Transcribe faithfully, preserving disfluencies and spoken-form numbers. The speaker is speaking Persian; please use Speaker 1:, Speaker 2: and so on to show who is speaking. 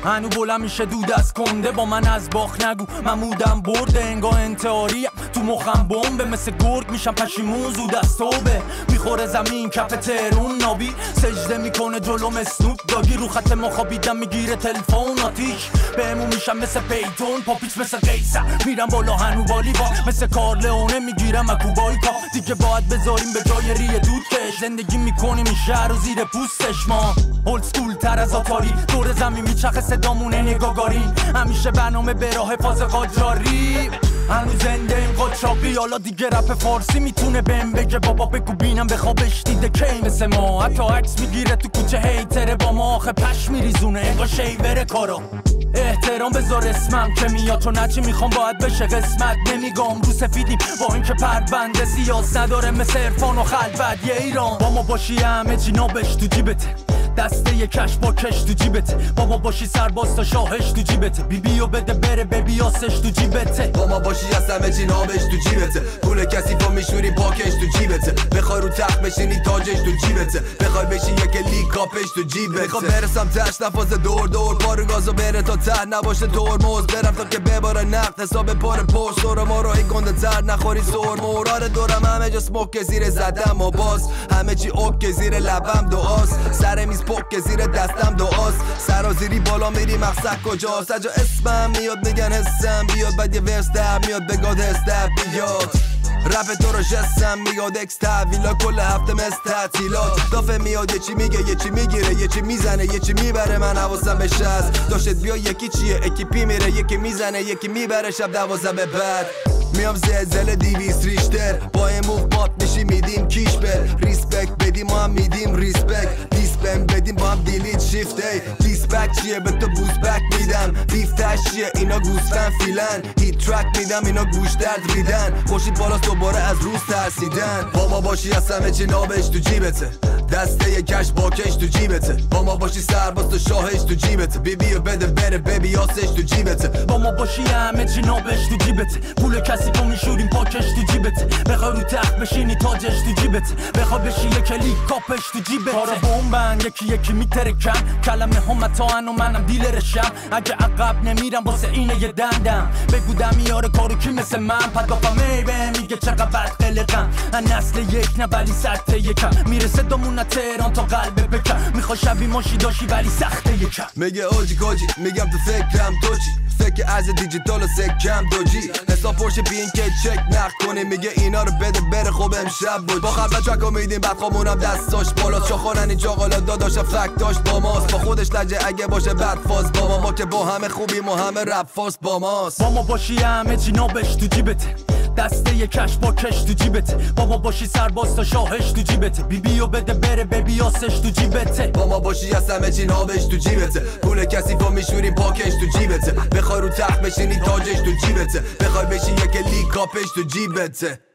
Speaker 1: هنو بلند میشه دود از کنده با من از باخ نگو من مودم برده انگاه انتحاریم تو مخم بمبه مثل گرگ میشم پشیمون زود از صبح میخوره زمین کف تهرون نابی سجده میکنه جلوم اسنوپ داگی رو خط ما خوابیدم میگیره تلفن آتیش بهمون میشم مثل پیتون پاپیچ مثل قیصر میرم بالا هنو والیبال مثل کارلئونه میگیرم اکوبایکا دیگه باید بذاریم به جای ریه دود کش زندگی میکنیم این شهر و زیر پوستش ما اولد سکول تر از آتاری دور زمین میچخه صدامونه نگاگاری همیشه برنامه به راه حفاظ قاجاری هنو زنده این قاچاقی حالا دیگه رپ فارسی میتونه بهم بگه بابا بگو بینم به خوابش دیده کی مثل ما حتی عکس میگیره تو کوچه هیتره با ما آخه پش میریزونه انگار شیوره کارا احترام بذار اسمم که میاد چون هرچی میخوام باید بشه قسمت نمیگم رو سفیدیم با اینکه پرونده سیاس نداره مثل عرفان و خلوت یه ایران با ما باشی همه چی نابش تو جیبته دسته یه کش با کش تو جیبته با ما باشی سرباز تا شاهش تو جیبته بی بیو بده بره ببی آسش تو جیبته
Speaker 2: با ما باشی از همه چی نابش تو جیبته پول کسی با میشوری پاکش تو جیبته بخوای رو تخت بشینی تاجش تو جیبته بخوای بشی یک لیگ کاپش تو جیبته میخوام برسم تش نفاس دور دور بارو گازو بره تا ته نباشه ترمز برم تا که بباره نقد حساب پر پر سر ما رو این گنده تر نخوری سر مورار دورم همه جا سموک زیر زدم و باز همه چی اوک زیر لبم دعاست سر میز پک زیر دستم دعاست سرازیری بالا میری مقصد کجاست اجا اسمم میاد میگن حسم بیاد بعد یه ورس در میاد بگاد هسته بیاد رپ تو رو جستم میاد اکس تحویلا کل هفته مثل تعطیلات دافه میاد یه چی میگه یه چی میگیره یه چی میزنه یه چی میبره من حواسم بهش هست داشت بیا یکی چیه اکیپی میره یکی میزنه یکی میبره شب دوازده به بعد میام زلزله دیویس ریشتر با این موف بات میشی میدیم کیش بر ریسپکت بدیم ما هم میدیم ریسپکت دیسپن بدیم با هم دیلیت شیفت ای دیسپک چیه به تو بوز بک میدم بیف تش چیه اینا گوستن فیلن هیت ترک میدم اینا گوش درد ریدن خوشید بالا دوباره از روز ترسیدن با ما باشی از همه چی نابش تو جیبته دسته یه کش با کش تو جیبته با ما باشی سرباز تو شاهش تو جیبته بی بیو بده بره ببی آسش تو جیبته
Speaker 1: با ما باشی همه چی نابش تو جیبته پول کسی کو میشوریم پاکش تو جیبته بخوای رو تخت بشینی تاجش تو جیبته بخوای بشی یک لیگ کاپش تو جیبته کارا بمبن یکی یکی میترکن کلمه هم متاعن و منم دیلرشم اگه عقب نمیرم واسه اینه یه دندم بگو دمیاره کارو کی مثل من پد با فمی به میگه چقدر بد قلقم نسل یک نه ولی سطح یکم میرسه دامون تهران تا قلب بکم میخوای شبی ماشی داشی ولی سخته یکم
Speaker 2: میگه اوجی کاجی میگم تو فکرم تو چی فکر از دیجیتال و سکم دوجی حساب پرشه بین که چک نخ کنی میگه اینا رو بده بره خوب امشب بود با خبر چکا میدیم بعد خامونم دستاش بالا چاخانن این چاقالا داداشا فک داشت با ماست با خودش لجه اگه باشه بد فاز با ما ما که با همه خوبیم و همه رپ فاز با ماست
Speaker 1: با ما باشی همه چی نابش تو جیبته دسته یه کش با کش تو جیبته با ما باشی سرباز تا شاهش تو جیبته بی بیو بده بره ببی آسش تو جیبته
Speaker 2: با ما باشی از همه چی نابش تو جیبته پول کسی با میشوریم پاکش تو جیبته بخوای رو تخت بشینی تاجش تو جیبته بخوای بشی یک لیگ کاپش تو جیبته